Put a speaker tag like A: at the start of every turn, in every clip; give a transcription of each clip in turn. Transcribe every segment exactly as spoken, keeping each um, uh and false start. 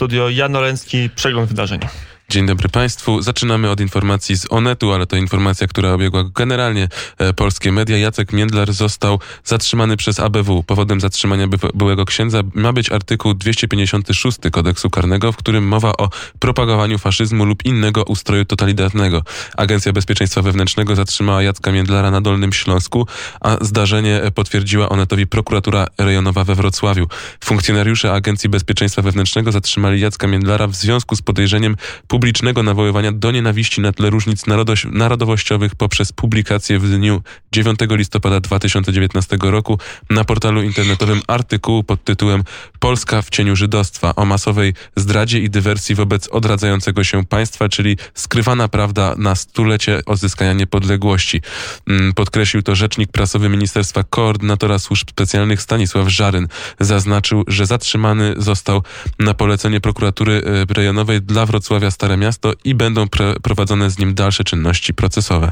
A: studio. Jan Oleński, przegląd wydarzeń.
B: Dzień dobry Państwu. Zaczynamy od informacji z Onetu, ale to informacja, która obiegła generalnie e, polskie media. Jacek Międlar został zatrzymany przez A B W. Powodem zatrzymania by, byłego księdza ma być artykuł dwieście pięćdziesiąty szósty Kodeksu Karnego, w którym mowa o propagowaniu faszyzmu lub innego ustroju totalitarnego. Agencja Bezpieczeństwa Wewnętrznego zatrzymała Jacka Międlara na Dolnym Śląsku, a zdarzenie potwierdziła Onetowi prokuratura rejonowa we Wrocławiu. Funkcjonariusze Agencji Bezpieczeństwa Wewnętrznego zatrzymali Jacka Międlara w związku z podejrzeniem publicznego nawoływania do nienawiści na tle różnic narodoś- narodowościowych poprzez publikację w dniu dziewiątego listopada dwa tysiące dziewiętnastego roku na portalu internetowym artykułu pod tytułem Polska w cieniu żydostwa o masowej zdradzie i dywersji wobec odradzającego się państwa, czyli skrywana prawda na stulecie odzyskania niepodległości. Podkreślił to rzecznik prasowy Ministerstwa Koordynatora Służb Specjalnych Stanisław Żaryn. Zaznaczył, że zatrzymany został na polecenie prokuratury rejonowej dla Wrocławia Stare Miasto i będą pre- prowadzone z nim dalsze czynności procesowe.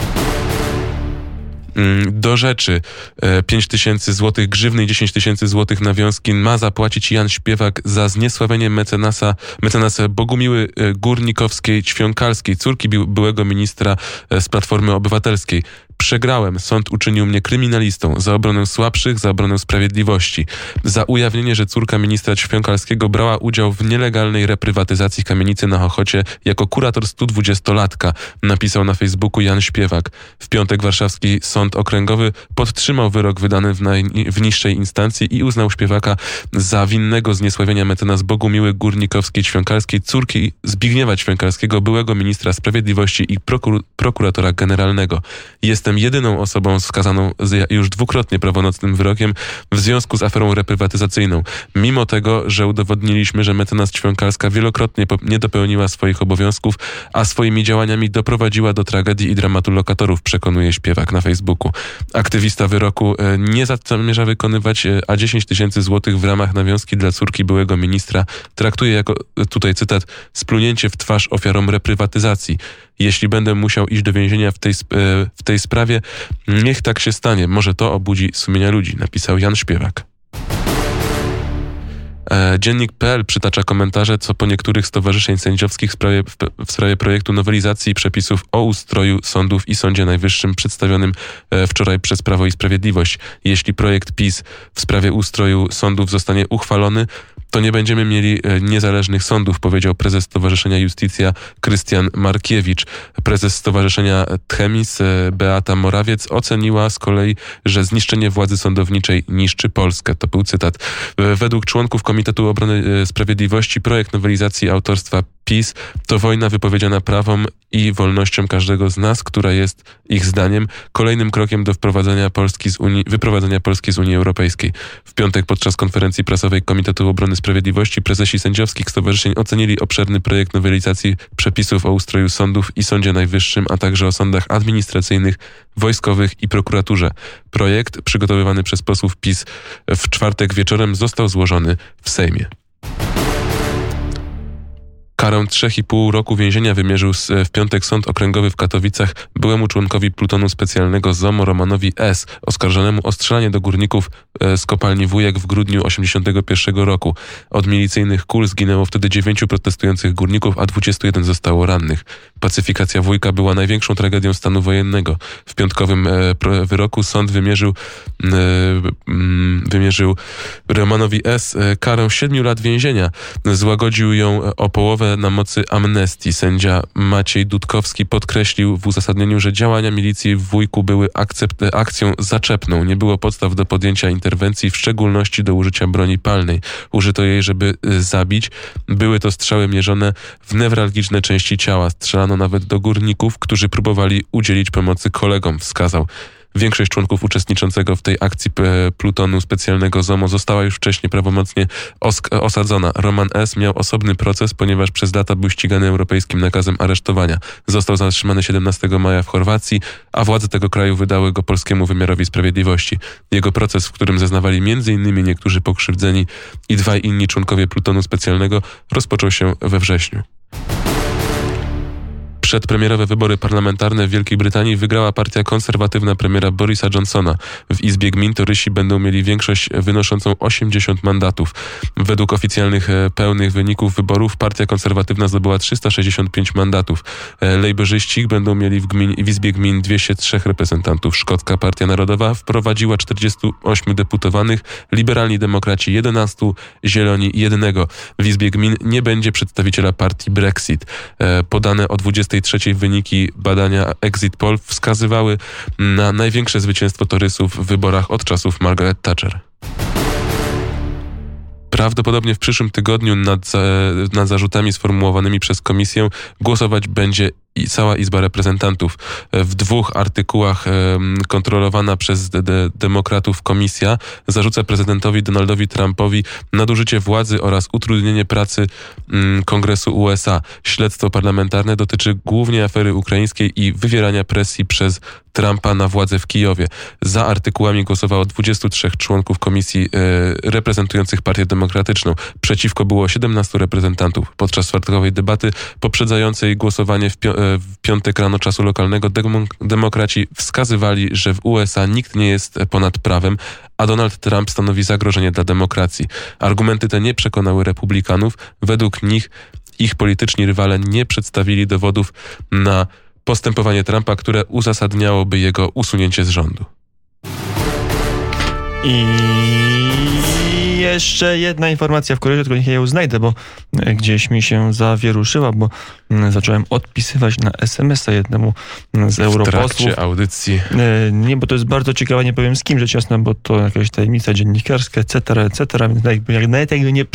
B: Do rzeczy. pięć tysięcy złotych grzywny i dziesięć tysięcy złotych nawiązki ma zapłacić Jan Śpiewak za zniesławienie mecenasa, mecenasa Bogumiły Górnikowskiej-Ćwiąkalskiej, córki bi- byłego ministra z Platformy Obywatelskiej. Przegrałem. Sąd uczynił mnie kryminalistą za obronę słabszych, za obronę sprawiedliwości. Za ujawnienie, że córka ministra Ćwiąkalskiego brała udział w nielegalnej reprywatyzacji kamienicy na Chochocie jako kurator studwudziestolatka, napisał na Facebooku Jan Śpiewak. W piątek warszawski sąd okręgowy podtrzymał wyrok wydany w, naj, w niższej instancji i uznał Śpiewaka za winnego zniesławienia mecenas Bogumiły Górnikowskiej-Ćwiąkalskiej, córki Zbigniewa Ćwiąkalskiego, byłego ministra sprawiedliwości i prokur- prokuratora generalnego. Jestem jedyną osobą skazaną już dwukrotnie prawomocnym wyrokiem w związku z aferą reprywatyzacyjną. Mimo tego, że udowodniliśmy, że mecenas Ćwiąkalska wielokrotnie nie dopełniła swoich obowiązków, a swoimi działaniami doprowadziła do tragedii i dramatu lokatorów, przekonuje Śpiewak na Facebooku. Aktywista wyroku nie zamierza wykonywać, a dziesięć tysięcy złotych w ramach nawiązki dla córki byłego ministra traktuje jako, tutaj cytat, splunięcie w twarz ofiarom reprywatyzacji. Jeśli będę musiał iść do więzienia w tej, w tej sprawie, niech tak się stanie. Może to obudzi sumienia ludzi, napisał Jan Śpiewak. Dziennik kropka pe el przytacza komentarze co po niektórych stowarzyszeń sędziowskich w sprawie, w, w sprawie projektu nowelizacji przepisów o ustroju sądów i Sądzie Najwyższym przedstawionym wczoraj przez Prawo i Sprawiedliwość. Jeśli projekt PiS w sprawie ustroju sądów zostanie uchwalony, to nie będziemy mieli niezależnych sądów, powiedział prezes Stowarzyszenia Justicja Krystian Markiewicz. Prezes Stowarzyszenia Tchemis Beata Morawiec oceniła z kolei, że zniszczenie władzy sądowniczej niszczy Polskę. To był cytat. Według członków Komitetu Obrony Sprawiedliwości projekt nowelizacji autorstwa PiS to wojna wypowiedziana prawom i wolnościom każdego z nas, która jest ich zdaniem kolejnym krokiem do wprowadzenia Polski z Unii, wyprowadzenia Polski z Unii Europejskiej. W piątek podczas konferencji prasowej Komitetu Obrony Sprawiedliwości prezesi sędziowskich stowarzyszeń ocenili obszerny projekt nowelizacji przepisów o ustroju sądów i Sądzie Najwyższym, a także o sądach administracyjnych, wojskowych i prokuraturze. Projekt przygotowywany przez posłów PiS w czwartek wieczorem został złożony w Sejmie. Karę trzech i pół roku więzienia wymierzył w piątek Sąd Okręgowy w Katowicach byłemu członkowi plutonu specjalnego ZOMO Romanowi S., oskarżonemu o strzelanie do górników z kopalni Wujek w grudniu osiemdziesiątego pierwszego roku. Od milicyjnych kul zginęło wtedy dziewięciu protestujących górników, a dwudziestu jeden zostało rannych. Pacyfikacja Wujka była największą tragedią stanu wojennego. W piątkowym wyroku sąd wymierzył, wymierzył Romanowi S. karę siedmiu lat więzienia. Złagodził ją o połowę na mocy amnestii. Sędzia Maciej Dudkowski podkreślił w uzasadnieniu, że działania milicji w Wujku były akcept- akcją zaczepną. Nie było podstaw do podjęcia interwencji, w szczególności do użycia broni palnej. Użyto jej, żeby zabić. Były to strzały mierzone w newralgiczne części ciała. Strzelano nawet do górników, którzy próbowali udzielić pomocy kolegom, wskazał. Większość członków uczestniczącego w tej akcji plutonu specjalnego ZOMO została już wcześniej prawomocnie osk- osadzona. Roman S. miał osobny proces, ponieważ przez lata był ścigany europejskim nakazem aresztowania. Został zatrzymany siedemnastego maja w Chorwacji, a władze tego kraju wydały go polskiemu wymiarowi sprawiedliwości. Jego proces, w którym zeznawali między innymi niektórzy pokrzywdzeni i dwaj inni członkowie plutonu specjalnego, rozpoczął się we wrześniu. Przedpremierowe wybory parlamentarne w Wielkiej Brytanii wygrała partia konserwatywna premiera Borisa Johnsona. W Izbie Gmin torysi będą mieli większość wynoszącą osiemdziesiąt mandatów. Według oficjalnych e, pełnych wyników wyborów partia konserwatywna zdobyła trzysta sześćdziesiąt pięć mandatów. E, Lejborzyści będą mieli w, gmin, w Izbie Gmin dwieście trzy reprezentantów. Szkocka Partia Narodowa wprowadziła czterdziestu ośmiu deputowanych, liberalni demokraci jedenastu, zieloni jednego. W Izbie Gmin nie będzie przedstawiciela partii Brexit. E, podane o dwudziestej trzeciej wyniki badania Exit Poll wskazywały na największe zwycięstwo torysów w wyborach od czasów Margaret Thatcher. Prawdopodobnie w przyszłym tygodniu nad, za, nad zarzutami sformułowanymi przez komisję głosować będzie i cała Izba Reprezentantów. W dwóch artykułach kontrolowana przez de- de- demokratów komisja zarzuca prezydentowi Donaldowi Trumpowi nadużycie władzy oraz utrudnienie pracy mm, Kongresu U S A. Śledztwo parlamentarne dotyczy głównie afery ukraińskiej i wywierania presji przez Trumpa na władzę w Kijowie. Za artykułami głosowało dwudziestu trzech członków komisji e, reprezentujących Partię Demokratyczną. Przeciwko było siedemnastu reprezentantów. Podczas czwartkowej debaty poprzedzającej głosowanie w, pio- w piątek rano czasu lokalnego dem- demokraci wskazywali, że w U S A nikt nie jest ponad prawem, a Donald Trump stanowi zagrożenie dla demokracji. Argumenty te nie przekonały republikanów. Według nich ich polityczni rywale nie przedstawili dowodów na postępowanie Trumpa, które uzasadniałoby jego usunięcie z rządu.
A: I jeszcze jedna informacja w korytarzu, tylko niech ja ją znajdę, bo gdzieś mi się zawieruszyła, bo zacząłem odpisywać na es em es a jednemu z europosłów.
B: W trakcie audycji.
A: Nie, bo to jest bardzo ciekawe, nie powiem z kim rzecz jasna, bo to jakaś tajemnica dziennikarska, et cetera, et cetera, więc jakby, jak, nawet jakby nie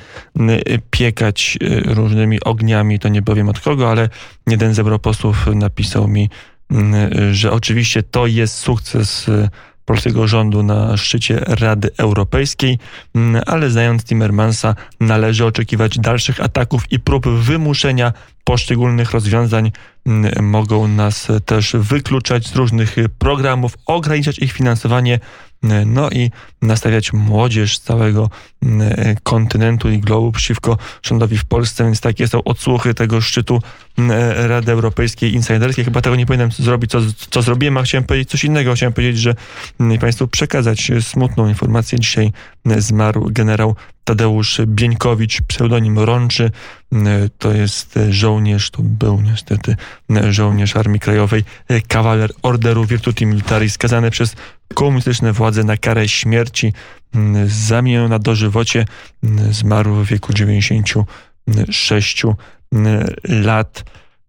A: przypiekać różnymi ogniami, to nie powiem od kogo, ale jeden z europosłów napisał mi, że oczywiście to jest sukces polskiego rządu na szczycie Rady Europejskiej, ale znając Timmermansa należy oczekiwać dalszych ataków i prób wymuszenia poszczególnych rozwiązań. Mogą nas też wykluczać z różnych programów, ograniczać ich finansowanie, no i nastawiać młodzież z całego kontynentu i globu przeciwko rządowi w Polsce, więc takie są odsłuchy tego szczytu Rady Europejskiej insiderskiej. Chyba tego nie powinienem zrobić, co, co zrobiłem, a chciałem powiedzieć coś innego. Chciałem powiedzieć, że Państwu przekazać smutną informację. Dzisiaj zmarł generał Tadeusz Bieńkowicz, pseudonim Rączy. To jest żołnierz, to był niestety żołnierz Armii Krajowej, kawaler Orderu Virtuti Militari, skazany przez komunistyczne władze na karę śmierci. Zamieniony na dożywocie, zmarł w wieku dziewięćdziesięciu sześciu lat.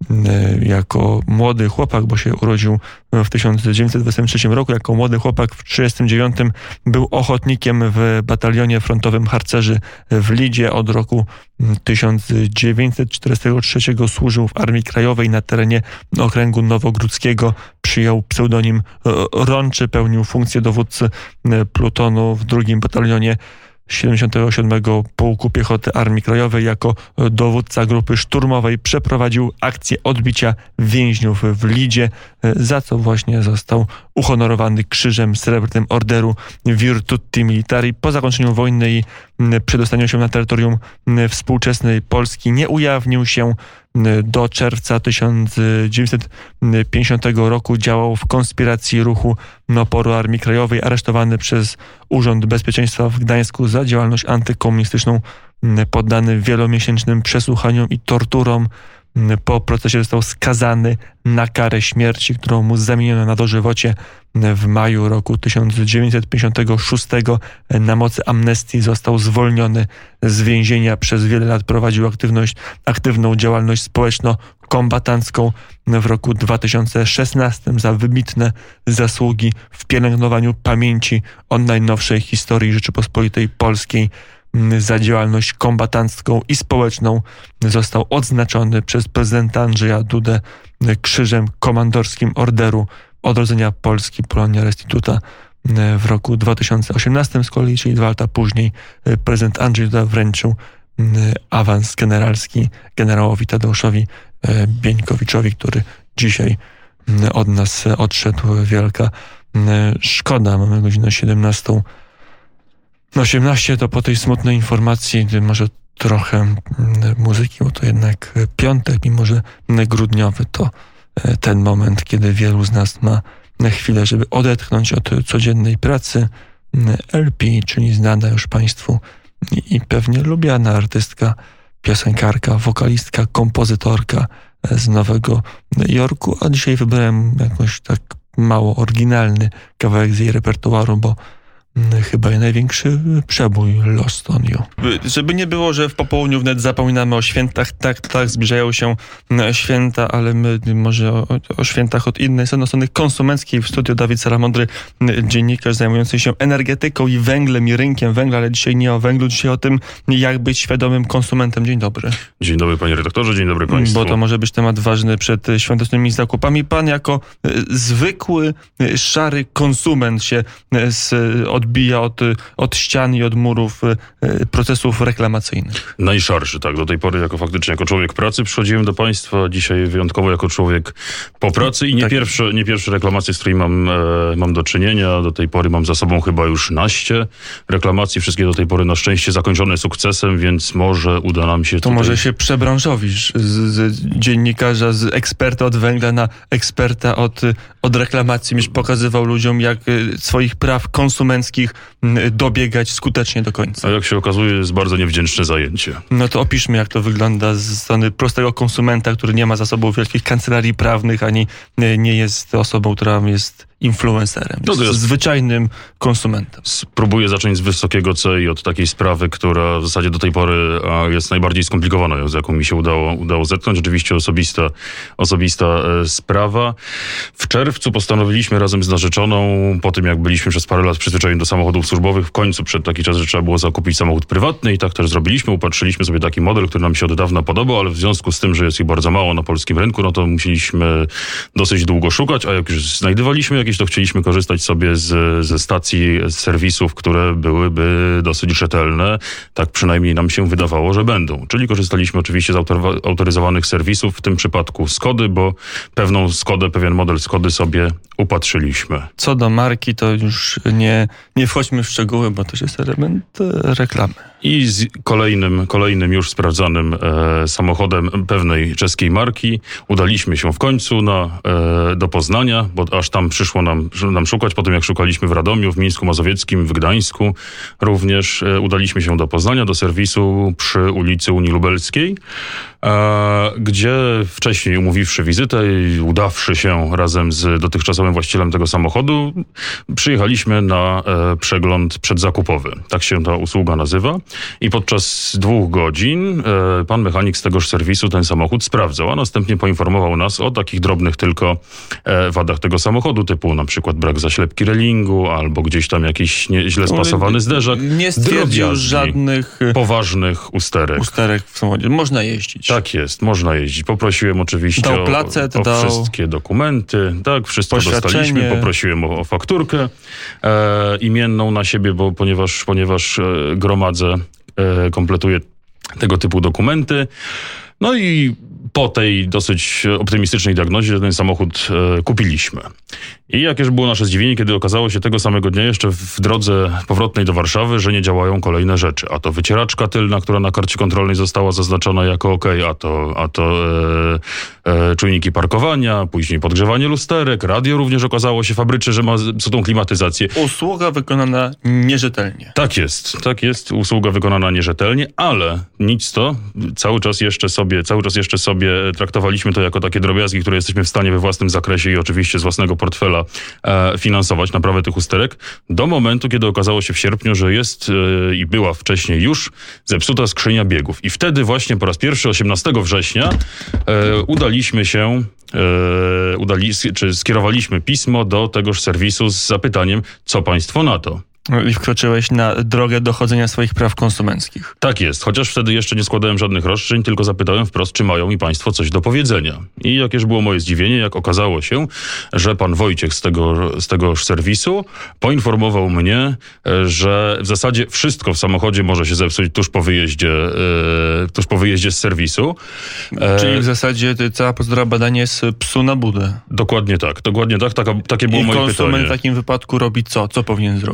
A: Jako młody chłopak, bo się urodził w tysiąc dziewięćset dwudziestym trzecim roku, jako młody chłopak w tysiąc dziewięćset trzydziestym dziewiątym był ochotnikiem w batalionie frontowym harcerzy w Lidzie. Od roku tysiąc dziewięćset czterdziestego trzeciego służył w Armii Krajowej na terenie okręgu nowogródzkiego. Przyjął pseudonim Rączy, pełnił funkcję dowódcy plutonu w drugim batalionie siedemdziesiątego siódmego Pułku Piechoty Armii Krajowej. Jako dowódca grupy szturmowej przeprowadził akcję odbicia więźniów w Lidzie, za co właśnie został uhonorowany Krzyżem Srebrnym Orderu Virtuti Militari. Po zakończeniu wojny i przedostaniu się na terytorium współczesnej Polski nie ujawnił się. Do czerwca tysiąc dziewięćset pięćdziesiątego roku działał w konspiracji ruchu oporu Armii Krajowej, aresztowany przez Urząd Bezpieczeństwa w Gdańsku za działalność antykomunistyczną, poddany wielomiesięcznym przesłuchaniom i torturom. Po procesie został skazany na karę śmierci, którą mu zamieniono na dożywocie. W maju roku tysiąc dziewięćset pięćdziesiątego szóstego na mocy amnestii został zwolniony z więzienia. Przez wiele lat prowadził aktywność, aktywną działalność społeczno-kombatancką. W roku dwa tysiące szesnastym za wybitne zasługi w pielęgnowaniu pamięci o najnowszej historii Rzeczypospolitej Polskiej, za działalność kombatancką i społeczną został odznaczony przez prezydenta Andrzeja Dudę Krzyżem Komandorskim Orderu Odrodzenia Polski Polonia Restituta. W roku dwa tysiące osiemnastym z kolei, czyli dwa lata później, prezydent Andrzej Duda wręczył awans generalski generałowi Tadeuszowi Bieńkowiczowi, który dzisiaj od nas odszedł. Wielka szkoda. Mamy godzinę siedemnastą osiemnaście, to po tej smutnej informacji może trochę muzyki, bo to jednak piątek, mimo że grudniowy, to ten moment, kiedy wielu z nas ma na chwilę, żeby odetchnąć od codziennej pracy. L P, czyli znana już Państwu i pewnie lubiana artystka, piosenkarka, wokalistka, kompozytorka z Nowego Jorku, a dzisiaj wybrałem jakoś tak mało oryginalny kawałek z jej repertuaru, bo chyba największy przebój Lost on You. Żeby nie było, że w popołudniu wnet zapominamy o świętach, tak, tak, zbliżają się święta, ale my może o, o świętach od innej strony, strony konsumenckiej. W studiu Dawid Salamądry, dziennikarz zajmujący się energetyką i węglem i rynkiem węgla, ale dzisiaj nie o węglu, dzisiaj o tym, jak być świadomym konsumentem. Dzień dobry.
C: Dzień dobry, panie redaktorze, dzień dobry państwu.
A: Bo to może być temat ważny przed świątecznymi zakupami. Pan jako zwykły, szary konsument się z, odbija od, od ścian i od murów procesów reklamacyjnych.
C: Najszarszy, tak. Do tej pory jako faktycznie jako człowiek pracy przychodziłem do państwa, dzisiaj wyjątkowo jako człowiek po pracy i nie,
A: tak.
C: pierwsze, nie pierwsze reklamacje, z którymi mam, e, mam do czynienia. Do tej pory mam za sobą chyba już naście reklamacji, wszystkie do tej pory na szczęście zakończone sukcesem, więc może uda nam się
A: To
C: tutaj...
A: może się przebranżowisz z, z dziennikarza, z eksperta od węgla na eksperta od, od reklamacji. Będziesz pokazywał ludziom, jak swoich praw konsumenckich dobiegać skutecznie do końca.
C: A jak się okazuje, jest bardzo niewdzięczne zajęcie.
A: No to opiszmy, jak to wygląda z strony prostego konsumenta, który nie ma za sobą wielkich kancelarii prawnych, ani nie jest osobą, która jest influencerem.
C: No to jest
A: zwyczajnym konsumentem.
C: Spróbuję zacząć z wysokiego C i od takiej sprawy, która w zasadzie do tej pory jest najbardziej skomplikowana, z jaką mi się udało, udało zetknąć. Oczywiście osobista, osobista sprawa. W czerwcu postanowiliśmy razem z narzeczoną, po tym jak byliśmy przez parę lat przyzwyczajeni do samochodów służbowych, w końcu przed taki czas, że trzeba było zakupić samochód prywatny i tak też zrobiliśmy. Upatrzyliśmy sobie taki model, który nam się od dawna podobał, ale w związku z tym, że jest ich bardzo mało na polskim rynku, no to musieliśmy dosyć długo szukać, a jak już znajdowaliśmy jakieś, to chcieliśmy korzystać sobie z, ze stacji, z serwisów, które byłyby dosyć rzetelne. Tak przynajmniej nam się wydawało, że będą. Czyli korzystaliśmy oczywiście z autor, autoryzowanych serwisów, w tym przypadku Skody, bo pewną Skodę, pewien model Skody sobie upatrzyliśmy.
A: Co do marki, to już nie, nie wchodźmy w szczegóły, bo to jest element reklamy.
C: I z kolejnym, kolejnym już sprawdzanym e, samochodem pewnej czeskiej marki udaliśmy się w końcu na, e, do Poznania, bo aż tam przyszło nam, nam szukać. Po tym jak szukaliśmy w Radomiu, w Mińsku Mazowieckim, w Gdańsku również e, udaliśmy się do Poznania, do serwisu przy ulicy Unii Lubelskiej, e, gdzie wcześniej umówiwszy wizytę i udawszy się razem z dotychczasowym właścicielem tego samochodu, przyjechaliśmy na e, przegląd przedzakupowy. Tak się ta usługa nazywa. I podczas dwóch godzin e, pan mechanik z tegoż serwisu ten samochód sprawdzał, a następnie poinformował nas o takich drobnych tylko e, wadach tego samochodu, typu na przykład brak zaślepki relingu, albo gdzieś tam jakiś nie, źle spasowany zderzak.
A: Nie stwierdził żadnych
C: poważnych usterek.
A: usterek w samochodzie. Można jeździć.
C: Tak jest, można jeździć. Poprosiłem oczywiście
A: dał placet,
C: o, o
A: dał
C: wszystkie dokumenty. Tak, wszystko dostaliśmy. Poprosiłem o, o fakturkę e, imienną na siebie, bo ponieważ, ponieważ e, gromadzę E, kompletuje tego typu dokumenty. No i po tej dosyć optymistycznej diagnozie ten samochód e, kupiliśmy. I jakież było nasze zdziwienie, kiedy okazało się tego samego dnia jeszcze w drodze powrotnej do Warszawy, że nie działają kolejne rzeczy. A to wycieraczka tylna, która na karcie kontrolnej została zaznaczona jako OK, a to, a to e, e, czujniki parkowania, później podgrzewanie lusterek, radio również okazało się fabryczne, że ma zepsutą klimatyzację.
A: Usługa wykonana nierzetelnie.
C: Tak jest, tak jest, usługa wykonana nierzetelnie, ale nic to, cały czas jeszcze sobie, cały czas jeszcze sobie traktowaliśmy to jako takie drobiazgi, które jesteśmy w stanie we własnym zakresie i oczywiście z własnego portfela e, finansować naprawę tych usterek, do momentu, kiedy okazało się w sierpniu, że jest e, i była wcześniej już zepsuta skrzynia biegów. I wtedy właśnie po raz pierwszy, osiemnastego września, e, udaliśmy się, e, udali, czy skierowaliśmy pismo do tegoż serwisu z zapytaniem, co państwo na to.
A: I wkroczyłeś na drogę dochodzenia swoich praw konsumenckich.
C: Tak jest, chociaż wtedy jeszcze nie składałem żadnych roszczeń, tylko zapytałem wprost, czy mają mi państwo coś do powiedzenia. I jakież było moje zdziwienie, jak okazało się, że pan Wojciech z tego, z tegoż serwisu poinformował mnie, że w zasadzie wszystko w samochodzie może się zepsuć tuż po wyjeździe, e, tuż po wyjeździe z serwisu.
A: E, Czyli w zasadzie cała procedura badania jest psu na budę.
C: Dokładnie tak, dokładnie tak, taka, takie było
A: I
C: moje pytanie.
A: I konsument w takim wypadku robi co? Co powinien zrobić?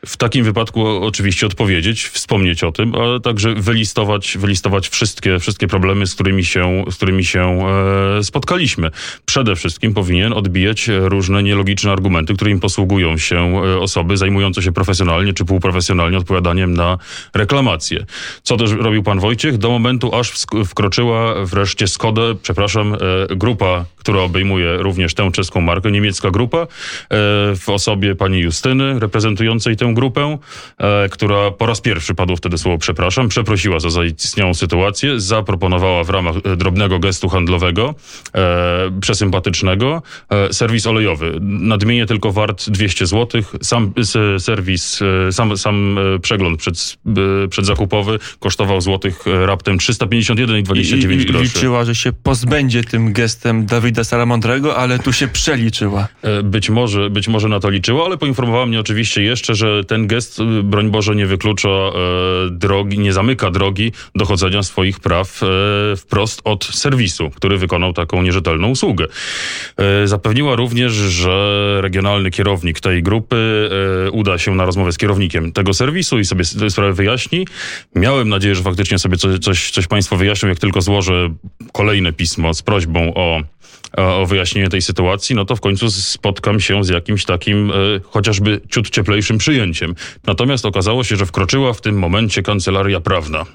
C: w takim wypadku oczywiście odpowiedzieć, wspomnieć o tym, ale także wylistować, wylistować wszystkie, wszystkie problemy, z którymi się, z którymi się e, spotkaliśmy. Przede wszystkim powinien odbijać różne nielogiczne argumenty, którymi posługują się osoby zajmujące się profesjonalnie czy półprofesjonalnie odpowiadaniem na reklamacje. Co też robił pan Wojciech? Do momentu, aż wkroczyła wreszcie Skodę, przepraszam, e, grupa, która obejmuje również tę czeską markę, niemiecka grupa, e, w osobie pani Justyny, reprezentującej tę grupę, e, która po raz pierwszy, padło wtedy słowo przepraszam, przeprosiła za zaistniałą sytuację, zaproponowała w ramach drobnego gestu handlowego, e, przesympatycznego, e, serwis olejowy. Nadmienię tylko wart dwieście złotych. Sam s, serwis, e, sam, sam przegląd przed, e, przedzakupowy kosztował złotych raptem trzysta pięćdziesiąt jeden i dwadzieścia dziewięć
A: I, i,
C: groszy.
A: liczyła, że się pozbędzie tym gestem Dawida Salamandrego, ale tu się przeliczyła.
C: Być może, być może na to liczyła, ale poinformowała mnie oczywiście jeszcze, że ten gest, broń Boże, nie wyklucza e, drogi, nie zamyka drogi dochodzenia swoich praw e, wprost od serwisu, który wykonał taką nierzetelną usługę. E, zapewniła również, że regionalny kierownik tej grupy e, uda się na rozmowę z kierownikiem tego serwisu i sobie tę sprawę wyjaśni. Miałem nadzieję, że faktycznie sobie coś, coś, coś państwo wyjaśnią, jak tylko złożę kolejne pismo z prośbą o o wyjaśnienie tej sytuacji, no to w końcu spotkam się z jakimś takim e, chociażby ciut cieplejszym przyjęciem. Natomiast okazało się, że wkroczyła w tym momencie kancelaria prawna.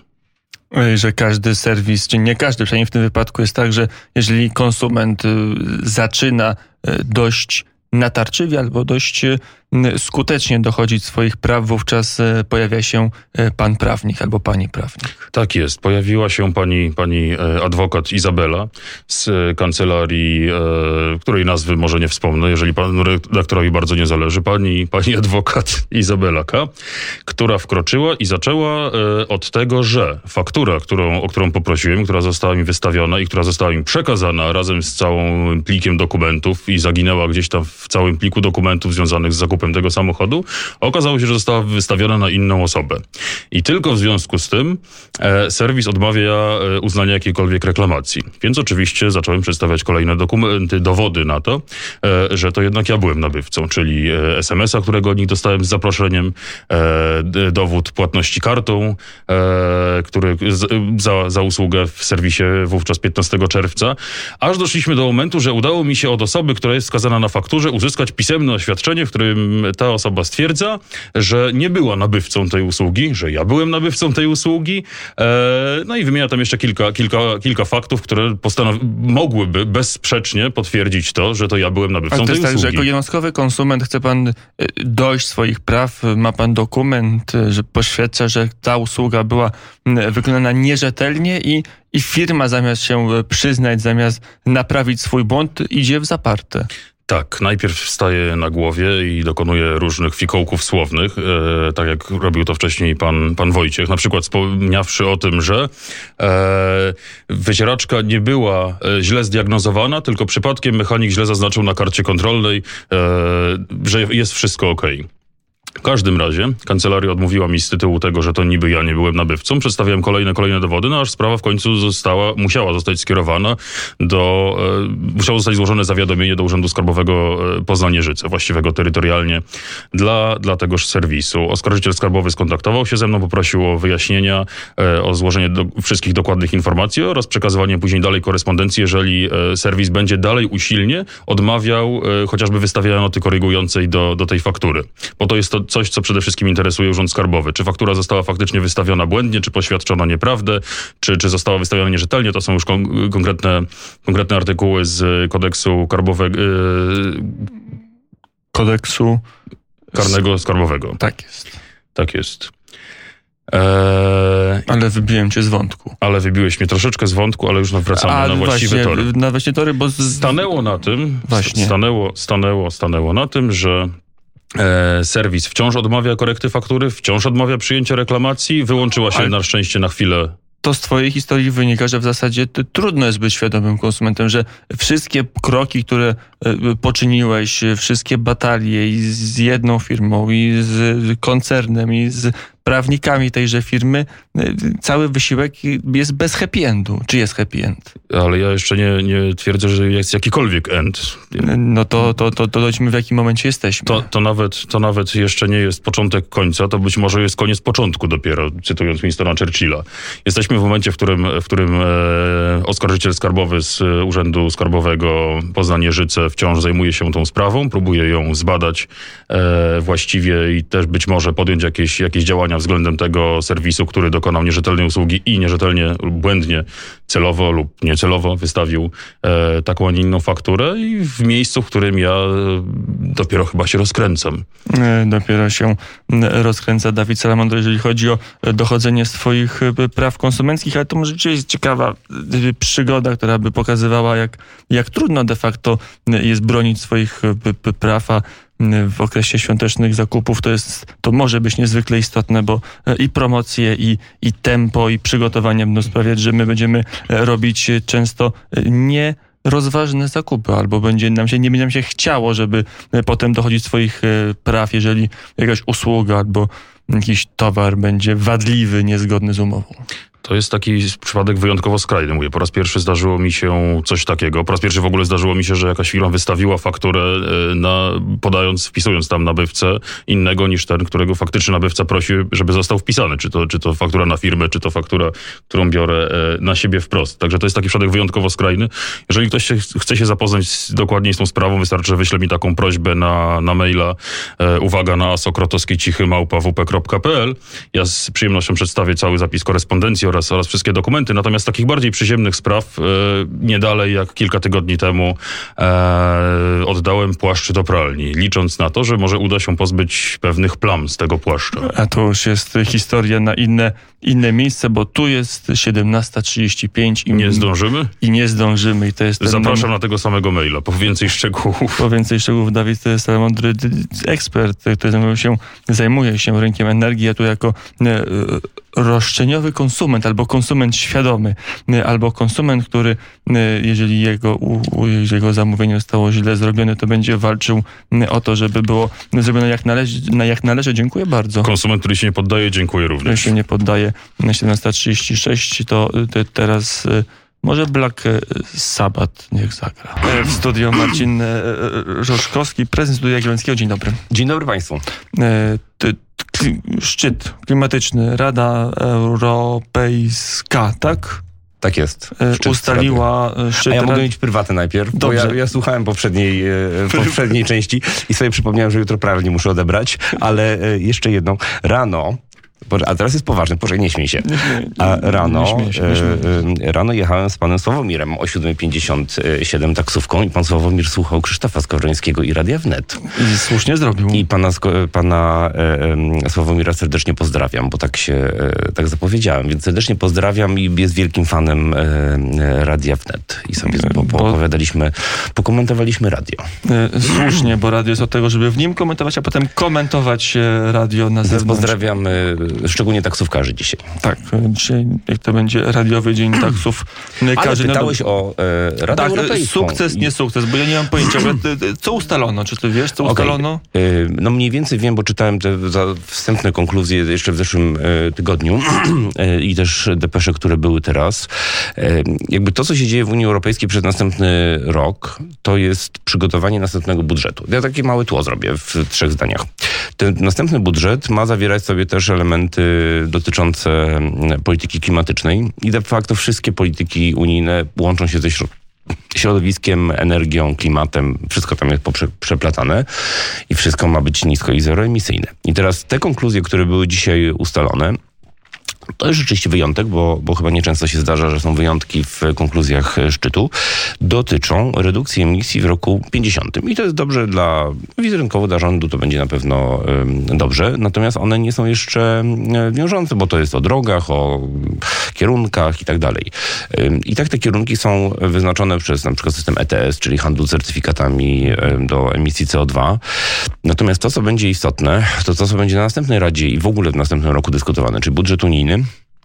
A: Że każdy serwis, czy nie każdy, przynajmniej w tym wypadku jest tak, że jeżeli konsument zaczyna dość natarczywie albo dość skutecznie dochodzić swoich praw, wówczas pojawia się pan prawnik albo pani prawnik.
C: Tak jest. Pojawiła się pani, pani adwokat Izabela z kancelarii, której nazwy może nie wspomnę, jeżeli panu redaktorowi bardzo nie zależy. Pani, pani adwokat Izabela K., która wkroczyła i zaczęła od tego, że faktura, którą, o którą poprosiłem, która została mi wystawiona i która została mi przekazana razem z całym plikiem dokumentów i zaginęła gdzieś tam w całym pliku dokumentów związanych z zakupem tego samochodu, okazało się, że została wystawiona na inną osobę. I tylko w związku z tym e, serwis odmawia e, uznania jakiejkolwiek reklamacji. Więc oczywiście zacząłem przedstawiać kolejne dokumenty, dowody na to, e, że to jednak ja byłem nabywcą, czyli e, es em es a, którego od nich dostałem z zaproszeniem, e, d, dowód płatności kartą, e, który z, za, za usługę w serwisie wówczas piętnastego czerwca, aż doszliśmy do momentu, że udało mi się od osoby, która jest wskazana na fakturze, uzyskać pisemne oświadczenie, w którym ta osoba stwierdza, że nie była nabywcą tej usługi, że ja byłem nabywcą tej usługi. E, no i wymienia tam jeszcze kilka, kilka, kilka faktów, które postanow- mogłyby bezsprzecznie potwierdzić to, że to ja byłem nabywcą tej usługi. Ale to jest tak,
A: że jako jednostkowy konsument chce pan dojść swoich praw, ma pan dokument, że poświadcza, że ta usługa była wykonana nierzetelnie i, i firma zamiast się przyznać, zamiast naprawić swój błąd, idzie w zaparte.
C: Tak, najpierw wstaje na głowie i dokonuje różnych fikołków słownych, e, tak jak robił to wcześniej pan, pan Wojciech, na przykład wspomniawszy o tym, że e, wycieraczka nie była e, źle zdiagnozowana, tylko przypadkiem mechanik źle zaznaczył na karcie kontrolnej, e, że jest wszystko okej. W każdym razie kancelaria odmówiła mi z tytułu tego, że to niby ja nie byłem nabywcą. Przedstawiałem kolejne, kolejne dowody, no aż sprawa w końcu została, musiała zostać skierowana do, e, musiało zostać złożone zawiadomienie do Urzędu Skarbowego e, Poznań-Jeżyce, właściwego terytorialnie dla, dla tegoż serwisu. Oskarżyciel skarbowy skontaktował się ze mną, poprosił o wyjaśnienia, e, o złożenie do, wszystkich dokładnych informacji oraz przekazywanie później dalej korespondencji, jeżeli e, serwis będzie dalej usilnie odmawiał e, chociażby wystawiania noty korygującej do, do tej faktury. Bo to jest to coś, co przede wszystkim interesuje Urząd Skarbowy. Czy faktura została faktycznie wystawiona błędnie, czy poświadczono nieprawdę, czy, czy została wystawiona nierzetelnie. To są już kon- konkretne, konkretne artykuły z kodeksu skarbowego. Yy,
A: kodeksu
C: karnego skarbowego.
A: Tak jest.
C: Tak jest. Eee,
A: ale wybiłem cię z wątku.
C: Ale wybiłeś mnie troszeczkę z wątku, ale już wracamy A, na właściwe
A: właśnie,
C: tory.
A: Na właściwe tory, bo... Z...
C: Stanęło na tym,
A: właśnie.
C: Stanęło, stanęło, stanęło na tym, że E, serwis wciąż odmawia korekty faktury, wciąż odmawia przyjęcia reklamacji, wyłączyła się Ale... na szczęście na chwilę.
A: To z twojej historii wynika, że w zasadzie trudno jest być świadomym konsumentem, że wszystkie kroki, które poczyniłeś, wszystkie batalie i z jedną firmą, i z koncernem, i z prawnikami tejże firmy, cały wysiłek jest bez happy endu. Czy jest happy end?
C: Ale ja jeszcze nie, nie twierdzę, że jest jakikolwiek end.
A: No to, to, to, to dojdźmy, w jakim momencie jesteśmy.
C: To, to, nawet, to nawet jeszcze nie jest początek końca, to być może jest koniec początku dopiero, cytując Winstona Churchilla. Jesteśmy w momencie, w którym, w którym e, oskarżyciel skarbowy z Urzędu Skarbowego Poznanie-Życe wciąż zajmuje się tą sprawą, próbuje ją zbadać e, właściwie i też być może podjąć jakieś, jakieś działania względem tego serwisu, który dokonał nierzetelnej usługi i nierzetelnie lub błędnie, celowo lub niecelowo wystawił e, taką, a nie inną fakturę i w miejscu, w którym ja dopiero chyba się rozkręcam.
A: Dopiero się rozkręca Dawid Salamandra, jeżeli chodzi o dochodzenie swoich praw konsumenckich, ale to może rzeczywiście jest ciekawa przygoda, która by pokazywała, jak, jak trudno de facto jest bronić swoich praw, a w okresie świątecznych zakupów to jest, to może być niezwykle istotne, bo i promocje, i, i tempo, i przygotowanie będą sprawiać, że my będziemy robić często nie rozważne zakupy, albo będzie nam się, nie będzie nam się chciało, żeby potem dochodzić swoich praw, jeżeli jakaś usługa albo jakiś towar będzie wadliwy, niezgodny z umową.
C: To jest taki przypadek wyjątkowo skrajny. Mówię, po raz pierwszy zdarzyło mi się coś takiego. Po raz pierwszy w ogóle zdarzyło mi się, że jakaś firma wystawiła fakturę, na, podając, wpisując tam nabywcę innego niż ten, którego faktycznie nabywca prosi, żeby został wpisany. Czy to, czy to faktura na firmę, czy to faktura, którą biorę na siebie wprost. Także to jest taki przypadek wyjątkowo skrajny. Jeżeli ktoś się, chce się zapoznać z, dokładniej z tą sprawą, wystarczy, że wyśle mi taką prośbę na, na maila e, uwaga na sokrotowski cichy małpa w p kropka p l. Ja z przyjemnością przedstawię cały zapis korespondencji oraz, oraz wszystkie dokumenty. Natomiast takich bardziej przyziemnych spraw e, nie dalej jak kilka tygodni temu e, oddałem płaszcz do pralni, licząc na to, że może uda się pozbyć pewnych plam z tego płaszcza.
A: A to już jest historia na inne, inne miejsce, bo tu jest siedemnasta trzydzieści pięć i
C: nie zdążymy?
A: I nie zdążymy. I to jest
C: Zapraszam
A: moment,
C: na tego samego maila, po więcej szczegółów.
A: Po więcej szczegółów. Dawid Salamandry, ekspert, który zajmuje się, zajmuje się rynkiem energii, a tu jako e, roszczeniowy konsument, albo konsument świadomy, albo konsument, który, jeżeli jego, jeżeli jego zamówienie zostało źle zrobione, to będzie walczył o to, żeby było zrobione jak należy. Jak należy. Dziękuję bardzo.
C: Konsument, który się nie poddaje, dziękuję również.
A: Który się nie poddaje. Na siedemnasta trzydzieści sześć to, to teraz... Może Black Sabbath niech zagra. W studio Marcin Żoszkowski, prezes Studia Jagiellońskiego. Dzień dobry.
D: Dzień dobry Państwu.
A: Szczyt klimatyczny, Rada Europejska, tak?
D: Tak jest.
A: Szczyt ustaliła szczyt.
D: A ja mogę mieć prywatę najpierw,
A: Dobrze.
D: bo ja, ja słuchałem poprzedniej, poprzedniej części i sobie przypomniałem, że jutro pralnię muszę odebrać, ale jeszcze jedną. Rano, a teraz jest poważny, proszę, nie śmiej się. A rano,
A: nie śmiej się, nie śmiej się.
D: rano jechałem z panem Sławomirem o siódma pięćdziesiąt siedem taksówką i pan Sławomir słuchał Krzysztofa Skowrońskiego i Radia Wnet.
A: I słusznie zrobił.
D: I pana, pana e, Sławomira serdecznie pozdrawiam, bo tak się e, tak zapowiedziałem, więc serdecznie pozdrawiam i jest wielkim fanem e, Radia Wnet. I sobie po, poopowiadaliśmy, pokomentowaliśmy radio.
A: E, słusznie, bo radio jest od tego, żeby w nim komentować, a potem komentować radio na zewnątrz.
D: Więc pozdrawiam szczególnie taksówkarzy dzisiaj.
A: Tak, dzisiaj jak to będzie radiowy dzień taksów.
D: Ale pytałeś no, o e, Radę
A: tak,
D: Europejską.
A: Sukces, nie sukces, bo ja nie mam pojęcia. Co ustalono? Czy ty wiesz, co ustalono?
D: Okay. No mniej więcej wiem, bo czytałem te za wstępne konkluzje jeszcze w zeszłym e, tygodniu e, i też depesze, które były teraz. E, jakby to, co się dzieje w Unii Europejskiej przez następny rok, to jest przygotowanie następnego budżetu. Ja takie małe tło zrobię w trzech zdaniach. Ten następny budżet ma zawierać sobie też elementy dotyczące polityki klimatycznej i de facto wszystkie polityki unijne łączą się ze środowiskiem, energią, klimatem. Wszystko tam jest przeplatane i wszystko ma być nisko i zeroemisyjne. I teraz te konkluzje, które były dzisiaj ustalone, to jest rzeczywiście wyjątek, bo, bo chyba nieczęsto się zdarza, że są wyjątki w konkluzjach szczytu, dotyczą redukcji emisji w roku pięćdziesiątym. I to jest dobrze dla, wizerunkowo dla rządu, to będzie na pewno y, dobrze. Natomiast one nie są jeszcze wiążące, bo to jest o drogach, o kierunkach i tak dalej. Y, I tak te kierunki są wyznaczone przez na przykład system E T S, czyli handlu certyfikatami y, do emisji C O dwa. Natomiast to, co będzie istotne, to to, co będzie na następnej Radzie i w ogóle w następnym roku dyskutowane, czyli budżet unijny,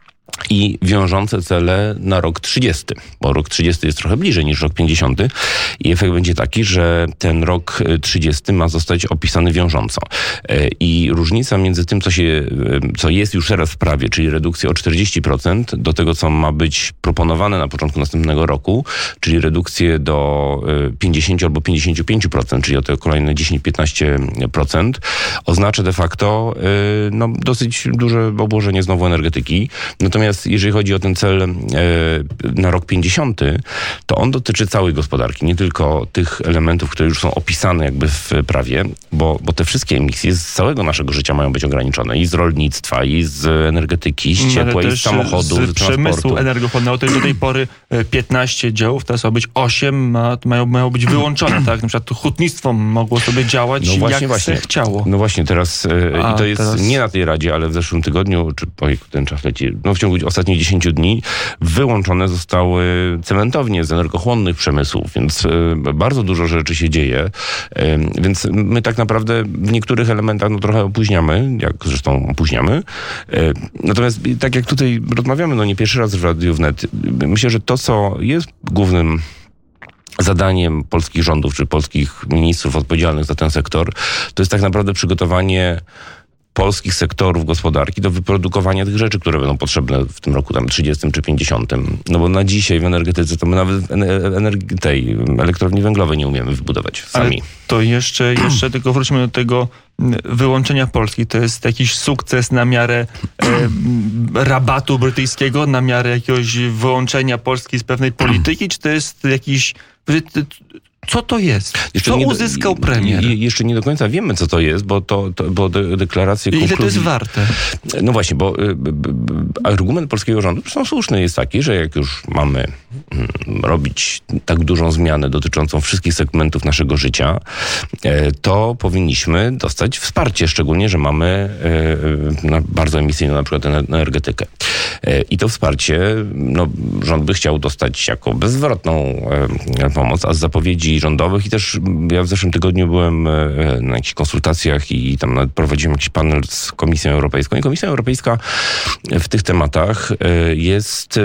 D: i wiążące cele na rok trzydziesty, bo rok trzydziesty jest trochę bliżej niż rok pięćdziesiąty i efekt będzie taki, że ten rok trzydziesty ma zostać opisany wiążąco. I różnica między tym, co się, co jest już teraz w prawie, czyli redukcja o czterdzieści procent, do tego, co ma być proponowane na początku następnego roku, czyli redukcję do pięćdziesiąt albo pięćdziesiąt pięć procent, czyli o te kolejne dziesięć do piętnastu procent, oznacza de facto no, dosyć duże obłożenie znowu energetyki. Natomiast jeżeli chodzi o ten cel e, na rok pięćdziesiąty, to on dotyczy całej gospodarki, nie tylko tych elementów, które już są opisane jakby w prawie, bo, bo te wszystkie emisje z całego naszego życia mają być ograniczone i z rolnictwa, i z energetyki, z ciepła, i z samochodów, z, z
A: przemysłu energochłonnego. To jest do tej pory piętnaście działów, teraz ma być osiem, ma, mają, mają być wyłączone, tak? Na przykład hutnictwo mogło sobie działać no właśnie, jak właśnie. się chciało.
D: No właśnie, teraz e, i to jest teraz... nie na tej Radzie, ale w zeszłym tygodniu, czy ojej, ten czas leci, no w ciągu ostatnich dziesięciu dni wyłączone zostały cementownie z energochłonnych przemysłów, więc y, bardzo dużo rzeczy się dzieje, y, więc my tak naprawdę w niektórych elementach no, trochę opóźniamy, jak zresztą opóźniamy. Y, natomiast tak jak tutaj rozmawiamy, no nie pierwszy raz w Radiu Wnet, y, myślę, że to, co jest głównym zadaniem polskich rządów, czy polskich ministrów odpowiedzialnych za ten sektor, to jest tak naprawdę przygotowanie polskich sektorów gospodarki do wyprodukowania tych rzeczy, które będą potrzebne w tym roku tam trzydziestym czy pięćdziesiątym. No bo na dzisiaj w energetyce to my nawet energii tej elektrowni węglowej nie umiemy wybudować sami.
A: Ale to jeszcze, jeszcze tylko wróćmy do tego wyłączenia Polski. To jest jakiś sukces na miarę e, rabatu brytyjskiego, na miarę jakiegoś wyłączenia Polski z pewnej polityki, czy to jest jakiś... Co to jest? Jeszcze co nie, uzyskał premier?
D: Je, jeszcze nie do końca wiemy, co to jest, bo to, to bo de, deklaracje konkluzji...
A: Ile to jest warte?
D: No właśnie, bo y, b, b, argument polskiego rządu, zresztą słuszny, jest taki, że jak już mamy mm, robić tak dużą zmianę dotyczącą wszystkich segmentów naszego życia, y, to powinniśmy dostać wsparcie, szczególnie, że mamy y, y, bardzo emisyjną na przykład energetykę. Y, I to wsparcie no, rząd by chciał dostać jako bezzwrotną y, pomoc, a z zapowiedzi rządowych i też ja w zeszłym tygodniu byłem na jakichś konsultacjach i tam nawet prowadziłem jakiś panel z Komisją Europejską i Komisja Europejska w tych tematach jest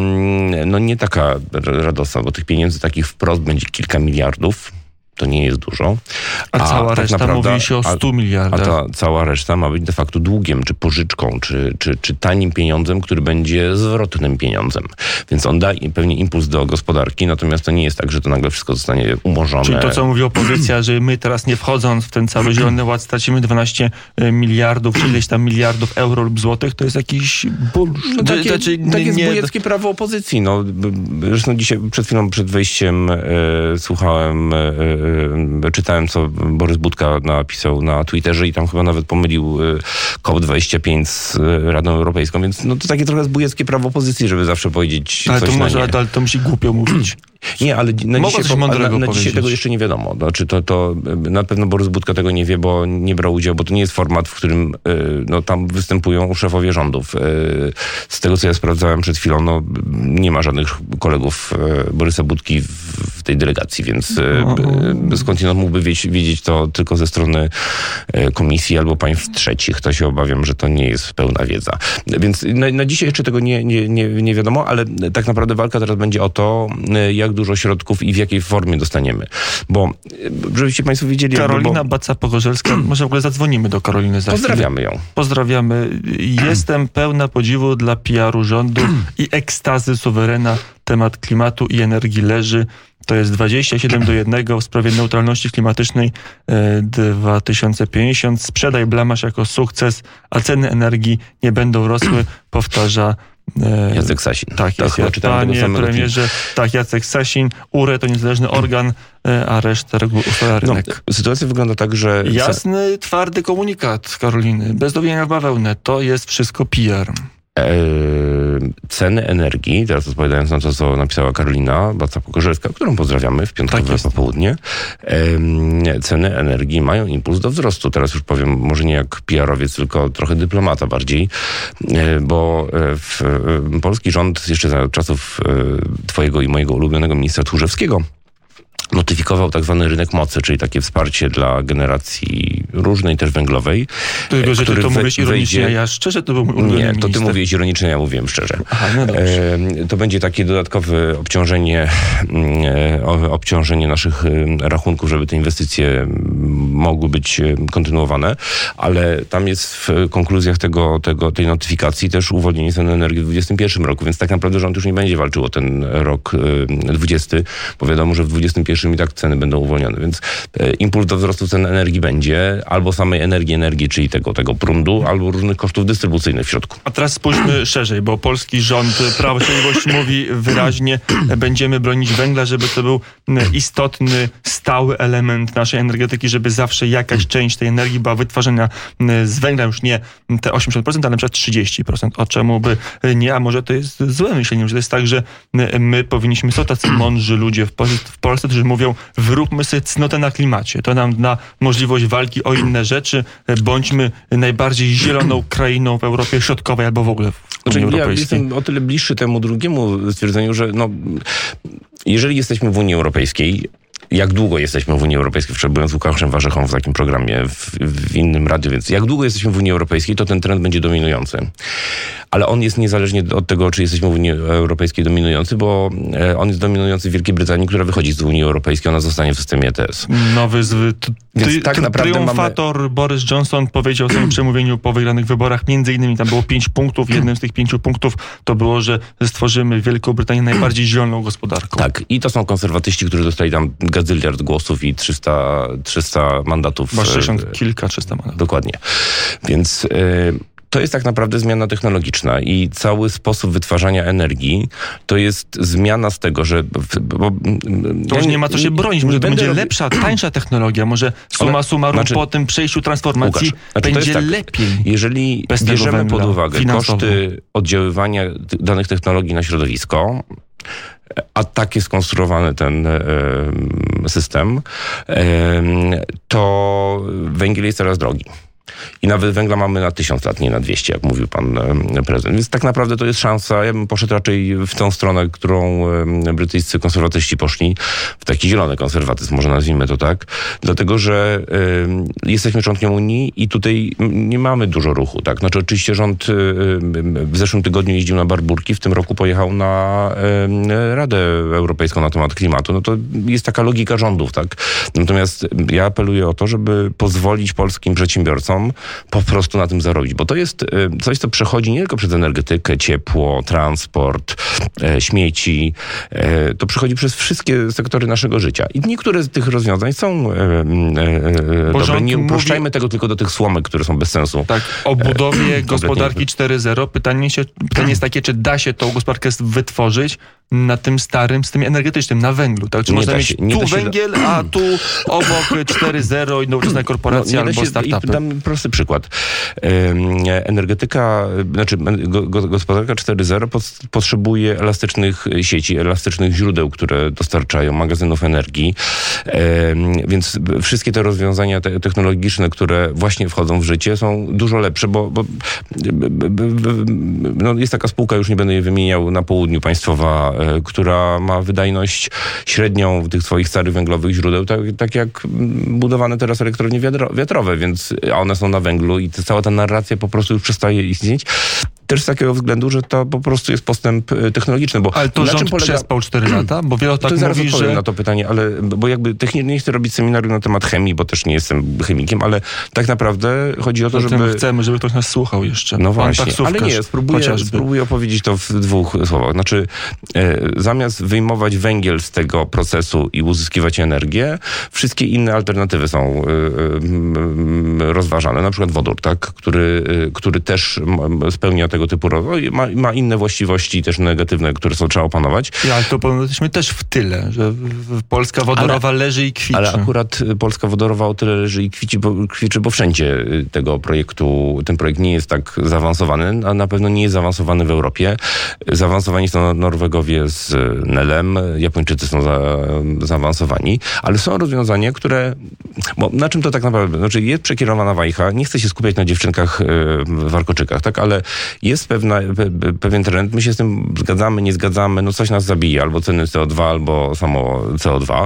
D: no nie taka radosna, bo tych pieniędzy takich wprost będzie kilka miliardów. To nie jest dużo.
A: A, a cała tak reszta naprawdę, mówi się o stu miliardach.
D: A ta cała reszta ma być de facto długiem, czy pożyczką, czy, czy, czy tanim pieniądzem, który będzie zwrotnym pieniądzem. Więc on da pewnie impuls do gospodarki, natomiast to nie jest tak, że to nagle wszystko zostanie umorzone.
A: Czyli to, co mówi opozycja, że my teraz nie wchodząc w ten cały Zielony Ład stracimy dwanaście miliardów, czy ileś tam miliardów euro lub złotych, to jest jakiś bullshit.
D: No takie, znaczy, takie jest nie... bujeckie prawo opozycji. No, zresztą dzisiaj, przed chwilą, przed wejściem e, słuchałem e, czytałem, co Borys Budka napisał na Twitterze i tam chyba nawet pomylił COP dwadzieścia pięć z Radą Europejską, więc no to takie trochę zbójeckie prawo opozycji, żeby zawsze powiedzieć
A: ale
D: coś
A: to
D: na
A: może,
D: nie.
A: Ale to musi głupio mówić.
D: Nie, ale na
A: Mogę
D: dzisiaj,
A: coś mądrego
D: na, na dzisiaj tego jeszcze nie wiadomo. Znaczy to, to na pewno Borys Budka tego nie wie, bo nie brał udziału, bo to nie jest format, w którym no, tam występują szefowie rządów. Z tego, co ja sprawdzałem przed chwilą, no, nie ma żadnych kolegów Borysa Budki w, w tej delegacji, więc no. skądinąd mógłby wiedzieć, wiedzieć to tylko ze strony komisji albo państw trzecich. To się obawiam, że to nie jest pełna wiedza. Więc na, na dzisiaj jeszcze tego nie, nie, nie, nie wiadomo, ale tak naprawdę walka teraz będzie o to, jak dużo środków i w jakiej formie dostaniemy. Bo, żebyście państwo wiedzieli...
A: Karolina
D: bo...
A: Baca-Pogorzelska, może w ogóle zadzwonimy do Karoliny za
D: Pozdrawiamy
A: chwilę.
D: ją.
A: Pozdrawiamy. Jestem pełna podziwu dla P R u rządu i ekstazy suwerena. Temat klimatu i energii leży. To jest dwadzieścia siedem do jednego w sprawie neutralności klimatycznej e, dwa tysiące pięćdziesiąt. Sprzedaj blamaż jako sukces, a ceny energii nie będą rosły, powtarza
D: E, Jacek Sasin.
A: Tak, jest. Tak, panie premierze, tak, Jacek Sasin. U R E to niezależny organ, e, a resztę ustala rynek.
D: No, sytuacja wygląda tak, że...
A: Jasny, twardy komunikat Karoliny. Bez dowijania w bawełnę. To jest wszystko P R.
D: E, ceny energii, teraz odpowiadając na to, co napisała Karolina Baca-Pogorzelska, którą pozdrawiamy w piątkowe tak popołudnie, e, ceny energii mają impuls do wzrostu. Teraz już powiem, może nie jak P R owiec, tylko trochę dyplomata bardziej, e, bo w, e, polski rząd jeszcze za czasów e, twojego i mojego ulubionego ministra Tchórzewskiego notyfikował tak zwany rynek mocy, czyli takie wsparcie dla generacji różnej, też węglowej.
A: Tego, że ty to
D: we,
A: mówisz ironicznie,
D: wejdzie...
A: a ja szczerze to był mój ulubiony
D: Nie, to ty
A: minister.
D: mówiłeś ironicznie, ja mówiłem szczerze.
A: Aha, no dobrze.
D: E, to będzie takie dodatkowe obciążenie, e, obciążenie naszych rachunków, żeby te inwestycje mogły być kontynuowane, ale tam jest w konkluzjach tego, tego, tej notyfikacji też uwolnienie cen energii w dwudziestym pierwszym roku, więc tak naprawdę rząd już nie będzie walczył o ten rok dwudziesty, bo wiadomo, że w dwudziestym pierwszym i tak ceny będą uwolnione, więc impuls do wzrostu cen energii będzie albo samej energii, energii, czyli tego, tego prądu, albo różnych kosztów dystrybucyjnych w środku.
A: A teraz spójrzmy szerzej, bo polski rząd Prawa i Sprawiedliwości mówi wyraźnie, będziemy bronić węgla, żeby to był istotny, stały element naszej energetyki, żeby zawsze jakaś część tej energii była wytwarzana z węgla, już nie te osiemdziesiąt procent, ale na przykład trzydzieści procent. O czemu by nie, a może to jest złe myślenie, że to jest tak, że my powinniśmy, są tacy mądrzy ludzie w Polsce, w Polsce, którzy mówią, wyróbmy sobie cnotę na klimacie. To nam da możliwość walki o inne rzeczy. Bądźmy najbardziej zieloną krainą w Europie Środkowej albo w ogóle w Unii
D: Znaczy, ja
A: Europejskiej.
D: jestem o tyle bliższy temu drugiemu stwierdzeniu, że no, jeżeli jesteśmy w Unii Europejskiej, jak długo jesteśmy w Unii Europejskiej, wczoraj byłem z Łukaszem Warzechą w takim programie w, w innym radiu, więc jak długo jesteśmy w Unii Europejskiej, to ten trend będzie dominujący. Ale on jest niezależnie od tego, czy jesteśmy w Unii Europejskiej dominujący, bo on jest dominujący w Wielkiej Brytanii, która wychodzi z Unii Europejskiej, ona zostanie w systemie E T S.
A: Nowy zwy...
D: Więc
A: Ty,
D: tak
A: tri-
D: naprawdę
A: triumfator mamy... Boris Johnson powiedział w swoim przemówieniu po wygranych wyborach, między innymi tam było pięć punktów, jednym z tych pięciu punktów to było, że stworzymy Wielką Brytanię najbardziej zieloną gospodarką.
D: Tak, i to są konserwatyści, którzy dostali tam gazyliard głosów i trzysta, trzysta mandatów.
A: Chyba sześćdziesiąt kilka, trzysta mandatów.
D: Dokładnie. Więc... Yy... To jest tak naprawdę zmiana technologiczna i cały sposób wytwarzania energii to jest zmiana z tego, że... Bo,
A: to już nie ma co się bronić, może to będzie
D: robi...
A: lepsza, tańsza technologia, może summa summarum
D: znaczy,
A: po tym przejściu transformacji
D: Łukasz, znaczy
A: będzie
D: tak,
A: lepiej.
D: Jeżeli bierzemy pod uwagę
A: finansowo.
D: koszty oddziaływania danych technologii na środowisko, a tak jest skonstruowany ten e, system, e, to węgiel jest coraz drogi. I nawet węgla mamy na tysiąc lat, nie na dwieście, jak mówił pan prezydent. Więc tak naprawdę to jest szansa. Ja bym poszedł raczej w tą stronę, którą brytyjscy konserwatyści poszli, w taki zielony konserwatyzm, może nazwijmy to tak, dlatego, że y, jesteśmy członkiem Unii i tutaj nie mamy dużo ruchu. Tak? Znaczy oczywiście rząd y, w zeszłym tygodniu jeździł na Barburki, w tym roku pojechał na y, Radę Europejską na temat klimatu. No to jest taka logika rządów, tak? Natomiast ja apeluję o to, żeby pozwolić polskim przedsiębiorcom po prostu na tym zarobić, bo to jest coś, co przechodzi nie tylko przez energetykę, ciepło, transport, e, śmieci. E, to przechodzi przez wszystkie sektory naszego życia. I niektóre z tych rozwiązań są e, e, dobre. Nie uproszczajmy mówi... tego tylko do tych słomek, które są bez sensu.
A: Tak, o budowie
D: e,
A: gospodarki cztery zero. Pytanie, się, pytanie jest takie, czy da się tą gospodarkę wytworzyć na tym starym systemie energetycznym, na węglu. Tak? Czy nie można mieć się, tu węgiel, da... a tu obok cztery zero i nowoczesna korporacja no, albo startupy?
D: Dam prosty przykład. Energetyka, znaczy gospodarka cztery zero potrzebuje elastycznych sieci, elastycznych źródeł, które dostarczają magazynów energii. Więc wszystkie te rozwiązania te technologiczne, które właśnie wchodzą w życie, są dużo lepsze, bo, bo no jest taka spółka, już nie będę jej wymieniał, na południu państwowa, która ma wydajność średnią tych swoich starych węglowych źródeł, tak, tak jak budowane teraz elektrownie wiatrowe, więc one są na węglu i to, cała ta narracja po prostu już przestaje istnieć. Też z takiego względu, że to po prostu jest postęp technologiczny. Bo
A: ale to
D: na
A: rząd
D: czym polega...
A: przespał cztery lata? Bo wiele tak
D: to zaraz
A: mówi,
D: odpowiem
A: że...
D: na to pytanie, ale bo jakby technicznie nie chcę robić seminarium na temat chemii, bo też nie jestem chemikiem, ale tak naprawdę chodzi o to, żeby...
A: Chcemy, żeby ktoś nas słuchał jeszcze.
D: No właśnie, ale nie, spróbuję, spróbuję opowiedzieć to w dwóch słowach. Znaczy, e, zamiast wyjmować węgiel z tego procesu i uzyskiwać energię, wszystkie inne alternatywy są e, e, rozważane. Na przykład wodór, tak? który, e, który też spełnia tego typu rozwój. Ma, ma inne właściwości też negatywne, które są, trzeba opanować.
A: Ja, ale to jesteśmy też w tyle, że Polska wodorowa ale, leży i kwiczy.
D: Ale akurat Polska wodorowa o tyle leży i kwici, bo, kwiczy, bo wszędzie tego projektu, ten projekt nie jest tak zaawansowany, a na pewno nie jest zaawansowany w Europie. Zaawansowani są Norwegowie z Nelem, Japończycy są za, zaawansowani, ale są rozwiązania, które, bo na czym to tak naprawdę, znaczy jest przekierowana wajcha, nie chcę się skupiać na dziewczynkach w warkoczykach, tak, ale jest pewna, pe, pewien trend, my się z tym zgadzamy, nie zgadzamy, no coś nas zabija, albo ceny C O dwa, albo samo C O dwa.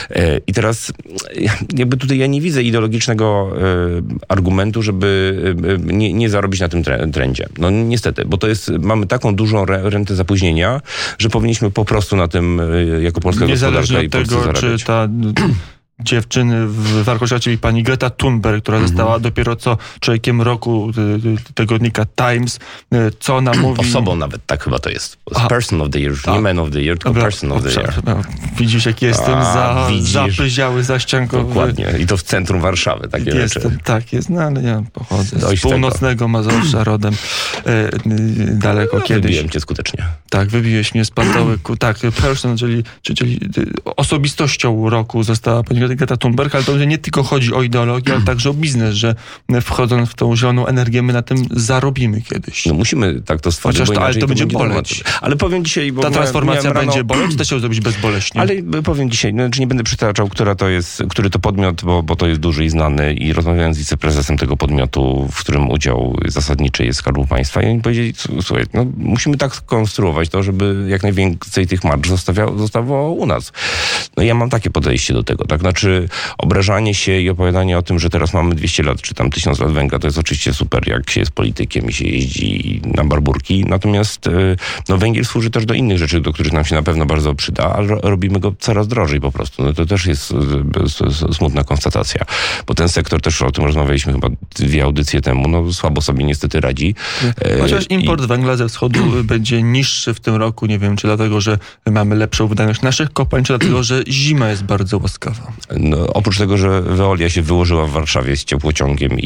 D: I teraz jakby tutaj ja nie widzę ideologicznego argumentu, żeby nie, nie zarobić na tym trendzie. No niestety, bo to jest, mamy taką dużą rentę zapóźnienia, że powinniśmy po prostu na tym jako polska gospodarka i Polsce zarabiać.
A: Czy ta dziewczyny w warsztacie, czyli pani Greta Thunberg, która mm-hmm. została dopiero co człowiekiem roku tygodnika Times, co ona mówi...
D: Osobą nawet, tak chyba to jest. A, person of the year, nie man of the year, tylko person of the year.
A: Widzisz, jak jestem A, za, zapyziały, zaściankowy.
D: Dokładnie. I to w centrum Warszawy, takie
A: jestem,
D: rzeczy.
A: Tak jest, no ale ja pochodzę z północnego Mazowsza, rodem e, daleko no, kiedyś.
D: Wybiłem cię skutecznie.
A: Tak, wybiłeś mnie z pantołyku. Tak, person, czyli, czyli osobistością roku została pani Greta Thunberg, ale to nie tylko chodzi o ideologię, ale także o biznes, że wchodząc w tą zieloną energię, my na tym zarobimy kiedyś.
D: No musimy tak to stworzyć,
A: Chociaż
D: bo
A: to, ale to,
D: to
A: będzie
D: będzie
A: boleć.
D: Ale powiem dzisiaj... Bo
A: ta transformacja
D: rano...
A: będzie boleć, czy to się zrobić bezboleśnie?
D: Ale powiem dzisiaj, znaczy nie będę przytaczał, która to jest, który to podmiot, bo, bo to jest duży i znany i rozmawiałem z wiceprezesem tego podmiotu, w którym udział zasadniczy jest Skarbu Państwa i oni powiedzieli, słuchaj, no musimy tak skonstruować to, żeby jak najwięcej tych marż zostawiało, zostało u nas. No ja mam takie podejście do tego, tak? Znaczy obrażanie się i opowiadanie o tym, że teraz mamy dwieście lat, czy tam tysiąc lat węgla, to jest oczywiście super, jak się jest politykiem i się jeździ na barburki. Natomiast no, węgiel służy też do innych rzeczy, do których nam się na pewno bardzo przyda, ale robimy go coraz drożej po prostu. No, to też jest smutna konstatacja, bo ten sektor też, o tym rozmawialiśmy chyba dwie audycje temu, no słabo sobie niestety radzi.
A: Chociaż import I... węgla ze wschodu będzie niższy w tym roku, nie wiem, czy dlatego, że mamy lepszą wydajność naszych kopalń, czy dlatego, że zima jest bardzo łaskawa.
D: No, oprócz tego, że Veolia się wyłożyła w Warszawie z ciepłociągiem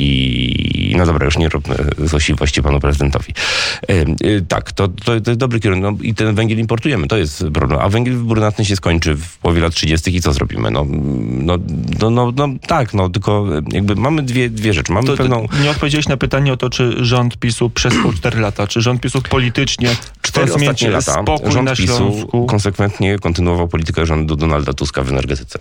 D: i no dobra, już nie róbmy złośliwości panu prezydentowi. E, e, tak, to, to, to jest dobry kierunek. No, i ten węgiel importujemy, to jest problem. A węgiel brunatny się skończy w połowie lat trzydziestych i co zrobimy? No, no, no, no, no tak, no tylko jakby mamy dwie, dwie rzeczy. Mamy
A: to,
D: pewną...
A: to nie odpowiedziałeś na pytanie o to, czy rząd PiSu przespał cztery lata, czy rząd PiSu politycznie
D: cztery ostatnie lata
A: spokój
D: rząd
A: na Śląsku.
D: PiSu konsekwentnie kontynuował politykę rządu Donalda Tuska w energetyce.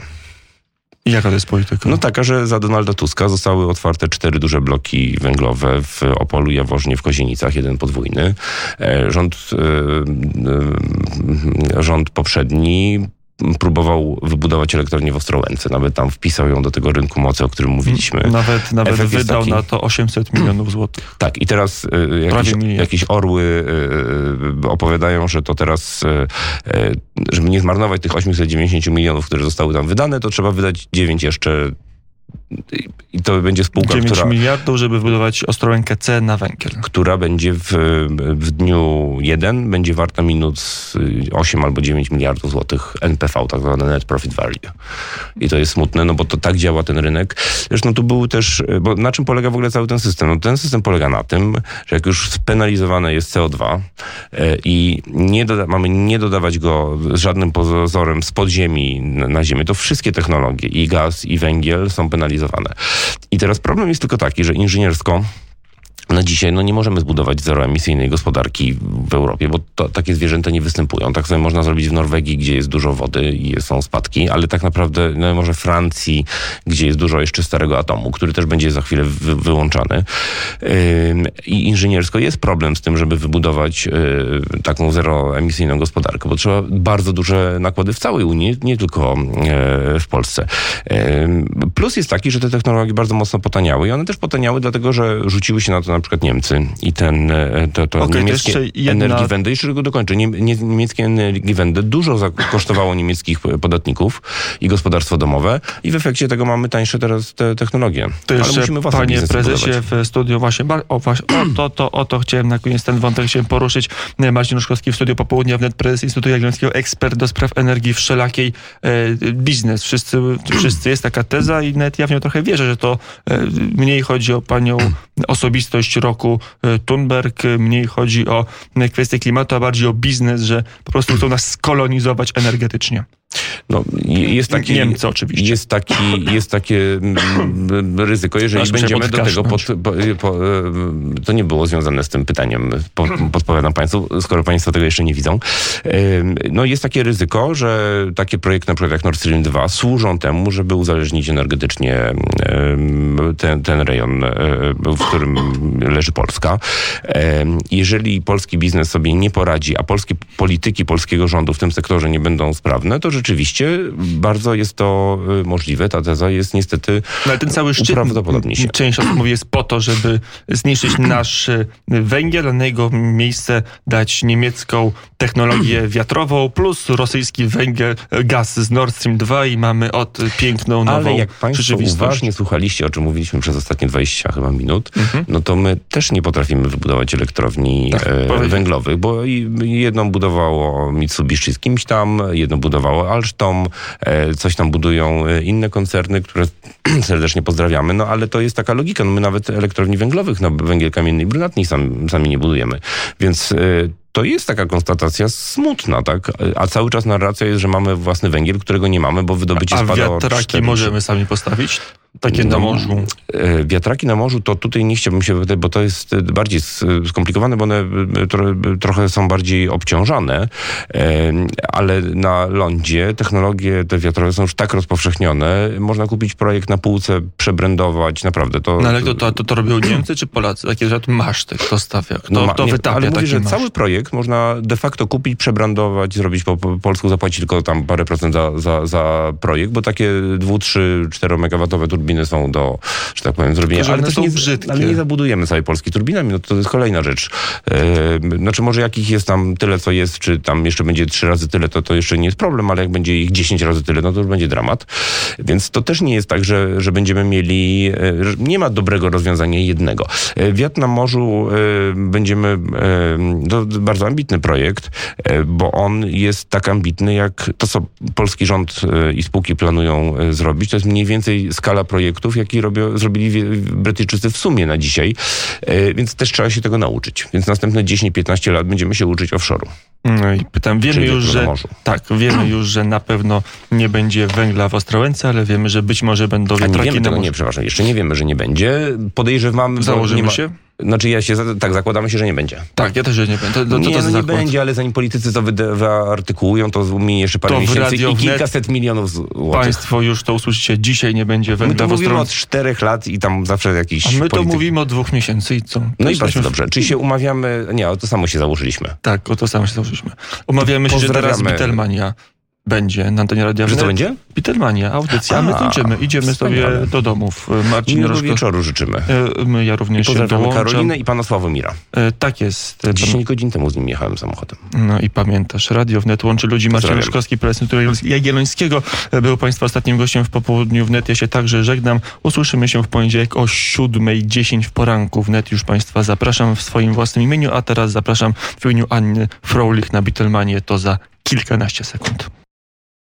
A: I jaka to jest polityka?
D: No taka, że za Donalda Tuska zostały otwarte cztery duże bloki węglowe w Opolu, Jaworznie, w Kozienicach, jeden podwójny. Rząd, rząd poprzedni próbował wybudować elektrownię w Ostrołęce. Nawet tam wpisał ją do tego rynku mocy, o którym mówiliśmy.
A: Nawet, nawet wydał
D: taki...
A: na to osiemset milionów złotych.
D: Tak, i teraz y, jakieś, jakieś orły y, y, opowiadają, że to teraz, y, y, żeby nie zmarnować tych osiemset dziewięćdziesiąt milionów, które zostały tam wydane, to trzeba wydać dziewięć jeszcze. I to będzie spółka,
A: dziewięć
D: która...
A: miliardów, żeby wybudować Ostrołękę C na węgiel.
D: Która będzie w, w dniu jeden, będzie warta minus osiem albo dziewięć miliardów złotych N P V, tak zwane Net Profit Value. I to jest smutne, no bo to tak działa ten rynek. Zresztą tu były też... Bo na czym polega w ogóle cały ten system? No ten system polega na tym, że jak już spenalizowane jest C O dwa i nie doda- mamy nie dodawać go z żadnym pozorem z podziemi na ziemię, to wszystkie technologie, i gaz, i węgiel są penalizowane. I teraz problem jest tylko taki, że inżyniersko na dzisiaj no nie możemy zbudować zeroemisyjnej gospodarki w Europie, bo to, takie zwierzęta nie występują. Tak sobie można zrobić w Norwegii, gdzie jest dużo wody i są spadki, ale tak naprawdę no może Francji, gdzie jest dużo jeszcze starego atomu, który też będzie za chwilę wy, wyłączany. Yy, I inżyniersko jest problem z tym, żeby wybudować yy, taką zeroemisyjną gospodarkę, bo trzeba bardzo duże nakłady w całej Unii, nie tylko yy, w Polsce. Yy, plus jest taki, że te technologie bardzo mocno potaniały i one też potaniały dlatego, że rzuciły się na to na przykład Niemcy i ten, to, to okay, niemieckie to jedna... Energiewende, jeszcze go dokończę, nie, nie, niemieckie Energiewende dużo za, kosztowało niemieckich podatników i gospodarstwo domowe i w efekcie tego mamy tańsze teraz te technologie.
A: To
D: ale
A: jeszcze,
D: musimy własne
A: panie prezesie,
D: budować.
A: W studiu właśnie, o, właśnie o, to, to, o to chciałem na koniec ten wątek chciałem poruszyć. Marcin Ruszkowski w studiu Popołudnia wnet, prezes Instytutu Jagiellońskiego, ekspert do spraw energii wszelakiej, e, biznes. Wszyscy, wszyscy jest taka teza i nawet ja w nią trochę wierzę, że to e, mniej chodzi o panią osobistość roku Thunberg, mniej chodzi o kwestię klimatu, a bardziej o biznes, że po prostu chcą nas skolonizować energetycznie.
D: No, jest taki,
A: Niemcy oczywiście.
D: Jest, taki, jest takie mm, ryzyko, jeżeli
A: Aż
D: będziemy do tego... Pod, po, po, to nie było związane z tym pytaniem, po, podpowiadam Państwu, skoro Państwo tego jeszcze nie widzą. No jest takie ryzyko, że takie projekty na przykład jak Nord Stream dwa służą temu, żeby uzależnić energetycznie ten, ten rejon, w którym leży Polska. Jeżeli polski biznes sobie nie poradzi, a polskie polityki polskiego rządu w tym sektorze nie będą sprawne, to rzeczywiście bardzo jest to możliwe. Ta teza jest niestety
A: no, ale ten cały szczyt,
D: uprawdopodobni się.
A: Część osób mówi, jest po to, żeby zniszczyć nasz węgiel, a na jego miejsce dać niemiecką technologię wiatrową plus rosyjski węgiel, gaz z Nord Stream dwa i mamy od piękną nową
D: Ale jak Państwo uważnie słuchaliście, o czym mówiliśmy przez ostatnie dwadzieścia chyba minut, mhm. no to my też nie potrafimy wybudować elektrowni tak, e, węglowych, bo jedną budowało Mitsubishi z kimś tam, jedną budowało Alstom, e, coś tam budują inne koncerny, które serdecznie pozdrawiamy, no ale to jest taka logika. No, my nawet elektrowni węglowych na węgiel kamienny i brunatny sami, sami nie budujemy. Więc e, to jest taka konstatacja smutna, tak? A cały czas narracja jest, że mamy własny węgiel, którego nie mamy, bo wydobycie
A: a, a
D: spada o
A: wiatraki możemy sami postawić? Takie na morzu.
D: Wiatraki na morzu, to tutaj nie chciałbym się wypowiadać, bo to jest bardziej skomplikowane, bo one trochę są bardziej obciążane, ale na lądzie technologie te wiatrowe są już tak rozpowszechnione, można kupić projekt na półce, przebrędować, naprawdę to...
A: No ale to, to, to, to robią Niemcy czy Polacy? Takie rzeczy maszty, kto stawia, kto,
D: no,
A: kto
D: nie,
A: wytapia
D: ale mówię, że
A: maszty.
D: Cały projekt można de facto kupić, przebrandować, zrobić po, po polsku, zapłacić tylko tam parę procent za, za, za projekt, bo takie dwu, trzy, czteromegawatowe turbiny są do, że tak powiem, zrobienia.
A: Tylko,
D: ale,
A: też
D: nie,
A: są brzydkie.
D: ale nie zabudujemy całej Polski turbinami, no to jest kolejna rzecz. Yy, znaczy może jakich jest tam tyle, co jest, czy tam jeszcze będzie trzy razy tyle, to to jeszcze nie jest problem, ale jak będzie ich dziesięć razy tyle, no to już będzie dramat. Więc to też nie jest tak, że, że będziemy mieli, yy, nie ma dobrego rozwiązania jednego. Yy, wiatr na morzu yy, będziemy, yy, to bardzo ambitny projekt, yy, bo on jest tak ambitny, jak to, co polski rząd yy, i spółki planują yy, zrobić. To jest mniej więcej skala projektów, jaki robią, zrobili Brytyjczycy w sumie na dzisiaj, yy, więc też trzeba się tego nauczyć. Więc następne dziesięć piętnaście lat będziemy się uczyć offshore'u.
A: No i pytam, wiemy już, że tak, wiemy już, że na pewno nie będzie węgla w Ostrołęce, ale wiemy, że być może będą wiatraki
D: nie wiemy
A: na
D: tego,
A: morzu.
D: Nie, przepraszam, jeszcze nie wiemy, że nie będzie. Podejrzewamy...
A: Założymy
D: nie ma,
A: się?
D: Znaczy ja się, tak, zakładamy się, że nie będzie.
A: Tak, ja też, że nie będzie. To, to,
D: nie,
A: to
D: no nie będzie, ale zanim politycy to wyartykułują, to minie jeszcze parę
A: to
D: miesięcy i kilkaset milionów złotych.
A: Państwo już to usłyszycie. Dzisiaj nie będzie węgla
D: My to
A: w
D: mówimy
A: Ostrołęce.
D: od czterech lat i tam zawsze jakiś
A: A my
D: polityk...
A: to mówimy od dwóch miesięcy i co?
D: No i bardzo dobrze. Czy się umawiamy... Nie, o to samo się założyliśmy.
A: Tak, o to samo się założyliśmy. Umawiamy się, że teraz Beatlemania będzie na antenie Radia
D: Że
A: Wnet.
D: co będzie?
A: Beatlemania, audycja. A my kończymy. Idziemy wspaniale. sobie do domów. Marcin
D: Miłego
A: Rożko...
D: wieczoru życzymy.
A: My, ja również
D: I pozdrawiamy
A: się
D: Karolinę i pana Sławomira.
A: E, tak jest.
D: dziesięć godzin temu z nim jechałem samochodem.
A: No i pamiętasz, Radio Wnet łączy ludzi. Marcin Roszkowski, prezes Jagiellońskiego, był Państwa ostatnim gościem w popołudniu Wnet. Ja się także żegnam. Usłyszymy się w poniedziałek o siódmej dziesięć w poranku. Wnet już Państwa zapraszam w swoim własnym imieniu, a teraz zapraszam w imieniu Anny Fraulich na Beatlemanię. To za kilkanaście sekund.